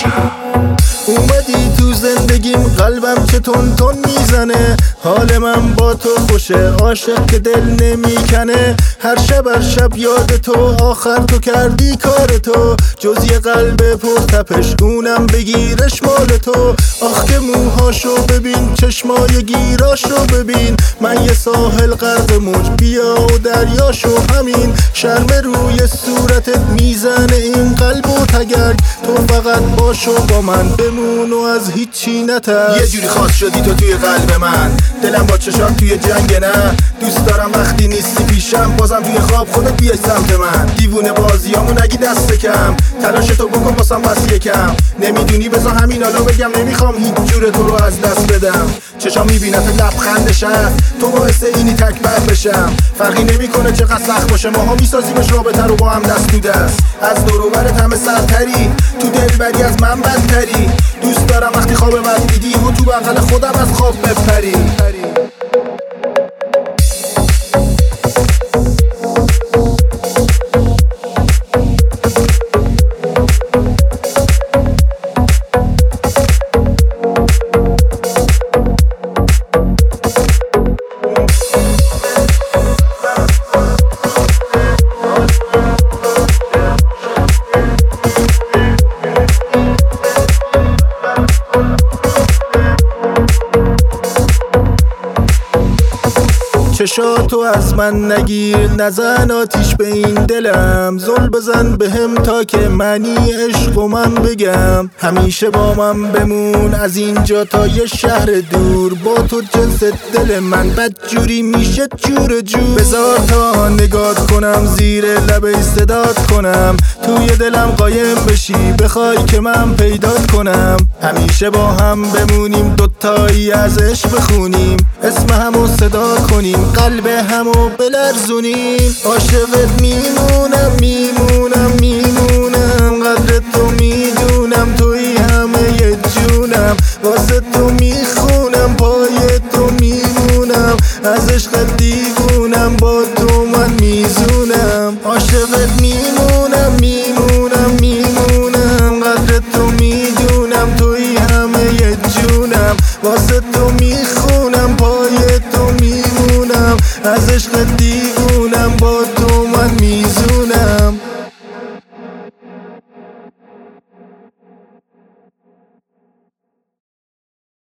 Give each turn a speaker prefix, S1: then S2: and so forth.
S1: اومدی تو زندگیم قلبم چه تون تون میزنه، حال من با تو خوشه، عاشق که دل نمیکنه. هر شب یاد تو، آخر تو کردی کار تو، جز یه قلب پرتپش اونم بگیرش مال تو. آخ که موهاشو ببین، چشمای گیراشو ببین، من یه ساحل غرق موج، بیا و دریاشو همین. شرم روی صورتت میزنه این قلب و تگرگ، تو فقط باشو با من بمون و از هیچی نترس.
S2: یه جوری خاص شدی تو توی قلب من، دلم با چشات توی جنگ نه. دوست دارم وقتی نیستی پیشم، بازم توی خواب خودت بیای سمت من. دیوونه بازیامو نگی دست کم، تلاش تو بکن باسم بس یکم. نمیدونی بذار همین حالا بگم، نمیخوام هیچ جور تو رو از دست بدم. چشام میبینت لبخندش هست، تو باعث اینی تکبر بشم. فرقی نمیکنه چقدر سخت باشه، ماها میسازیمش رابطه رو با هم دست تو دست. از دور و برت همه سرتری، تو دلبری از من بدتری. دوست دارم وقتی خواب من دیدی و تو بغل خودم از خواب بپری.
S1: چشاتو از من نگیر، نزن آتیش به این دلم. زل بزن بهم تا که معنی عشق و من بگم. همیشه با من بمون از اینجا تا یه شهر دور، با تو جنس دل من بدجوری میشه جور جور. بذار تا نگات کنم، زیر لبه صدات کنم، توی دلم قایم بشی، بخوای که من پیدات کنم. همیشه با هم بمونیم، دوتایی از عشق بخونیم، اسم همو صدا کنیم، قلب همو بلرزونیم. عاشقت میمونم میمونم میمونم، قدر تو میدونم، توی همه یه جونم. واسه تو میخونم، پای تو میمونم، از عشقت دیوونم، با تو من میزونم. عاشقت میمونم میمونم میمونم، قدر تو میدونم، توی همه یه جونم. واسه تو میخونم، پای تو میمونم، از عشقت